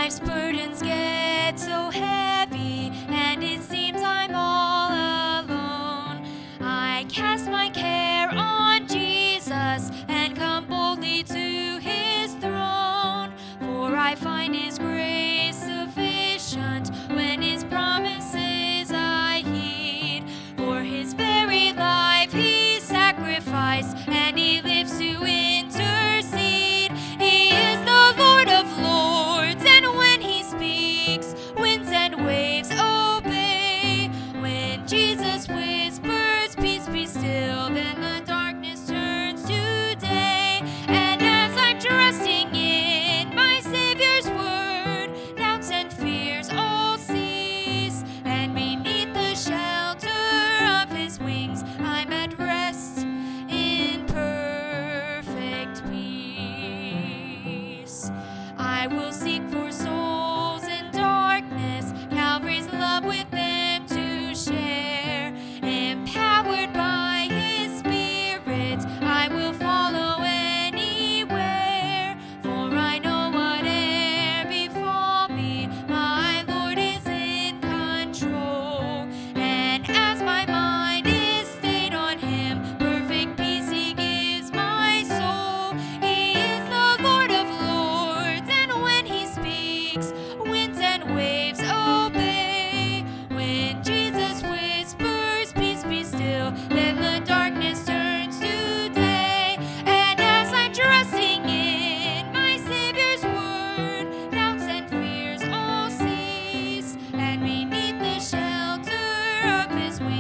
life's burdens get so heavy, and it seems I'm all alone, I cast my care on Jesus and come boldly to his throne. For I find his grace sufficient when his promises I heed. For his very life he sacrificed, and he lives to intercede. He is the Lord of lords, and when he speaks, winds and waves obey. When Jesus whispers, peace be still, then the darkness turns to day. And as I'm trusting in my Savior's word, doubts and fears all cease, and beneath the shelter of his wings I'm at rest in perfect peace. I will seek for souls in darkness, Calvary's love with them to share. Empowered by his Spirit, I will follow anywhere. For I know whate'er befall me, my Lord is in control. And as my mind is stayed on him, perfect peace he gives my soul. He is the Lord of lords, and when he speaks, winds and waves obey. When Jesus whispers, peace be still, then the darkness turns to day. And as I'm trusting in my Savior's word, doubts and fears all cease, and beneath the shelter of his wings